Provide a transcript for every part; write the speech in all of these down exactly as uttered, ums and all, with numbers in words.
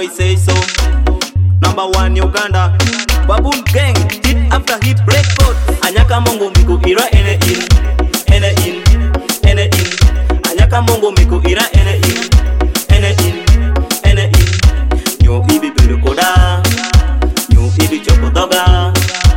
I say so. Number one Uganda, Baboon Gang, hit after hit record. Anyaka mongo miku ira ene in, ene in, ene in. Anyaka mongo miku ira ene in, ene in, ene in. Yo ibi bedu koda, yo ibi choko doga,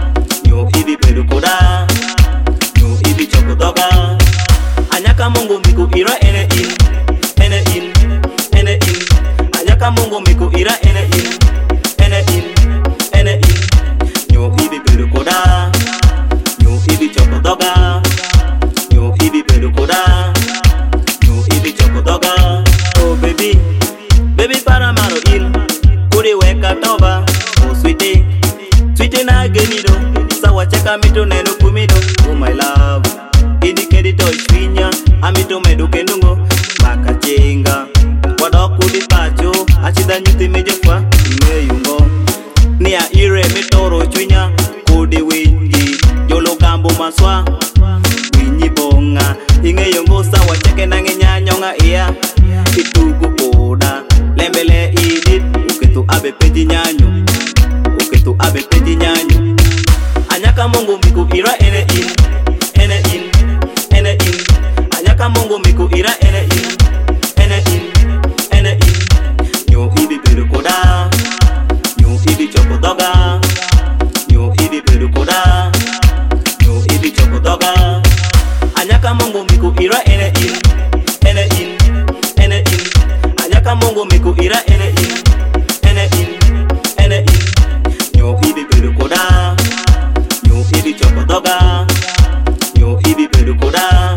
yo ibi bedu koda, yo ibi choko doga. Anyaka mongo miku ira ene in, ene in, ene in. Anyaka mongo miku ira ene in, ene in, ene in. Yo ibi bedu koda, yo ibi choko doga, yo ibi bedu koda, yo ibi choko doga. Oh baby, baby paramaro il, kuri weka toba. Oh sweetie, sweetie na genido, sawa cheka mito neno kumido. Oh my love, indikedi to ishwinya, amito medu kendungo, makachenga. Wadoku di pacho, achida nyuti mejefa, meyungo. Nia ire mitoro chwinya, kudi wingi, jolo gambo maswa, winyi bonga. Inge yongo sawa cheke nange nyanyonga iya, itugu koda, lembele idit, uketu abe peji nyanyo, uketu abe peji nyanyo. Anyaka mongo miku ira ene in, ene in, ene in. Anyaka mongo miku ira ene in, ene in, ene in. Yo ibi bedu koda, yo ibi choko doga, yo ibi bedu koda, yo ibi choko doga. Anyaka mongo miku ira ene in, ene in, ene in. Anyaka mongo miku ira ene in, ene in, ene in. Yo ibi bedu koda, yo ibi choko doga, yo ibi bedu koda,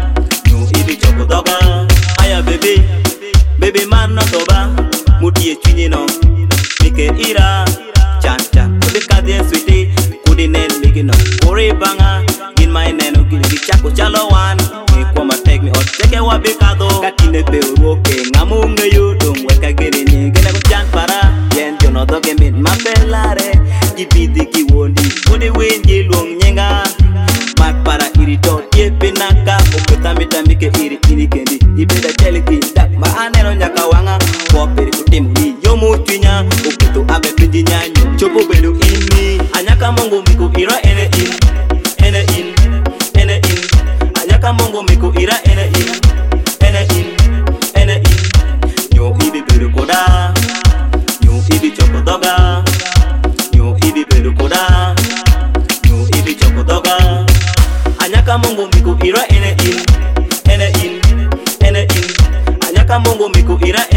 yo ibi choko doga. Aya baby, baby man no toba, muti e chunyi no, mike ira, chan chan. Kudi kadye sweetie, kudi nen miki no, kuri banga, in my neno gini chako chalo wan. Kwa ma take me out, cheke wabi kado, katine pe uroke, ngamu ngayu dong weka gini ni, gina kuchan para, yen jono doge mit mapelare, kibidi kiwondi, kudi winji luong nyenga, mat para irito, ye pinaka, okuta mitamike iri ini kendi, ibeda cheli kindak, ma anero nyaka wanga, kwa peri kutimu ni yomu chwinya, okutu abe piji nyanyo, chopo bedu ini, anyaka mongo miku ira ene in, ene in, ene in. Anyaka mongo miku ira ene in, ene in, ene in. Yo ibi bedu koda, yo ibi choko doga, yo ibi bedu koda, yo ibi choko doga. Anyaka mongo miku ira ene in, ene in, ene in. Anyaka mongo miku ira ene